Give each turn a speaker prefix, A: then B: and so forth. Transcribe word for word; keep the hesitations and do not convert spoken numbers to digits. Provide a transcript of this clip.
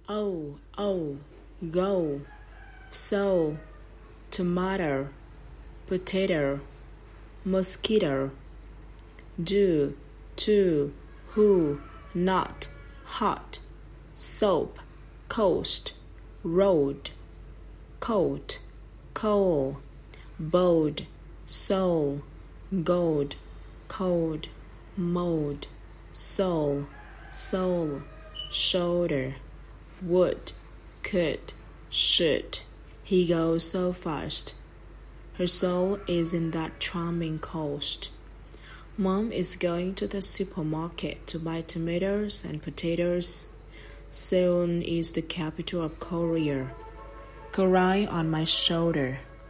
A: Oh, oh, go. So, tomato, potato, mosquito. Do, to, who, not, hot. Soap, coast, road. Coat, coal. Bold, soul, gold, cold, mold, soul, soul, shoulder, would, could, should. He goes so fast. Her soul is in that charming coast. Mom is going to the supermarket to buy tomatoes and potatoes. Seoul is the capital of Korea. Cry on my shoulder.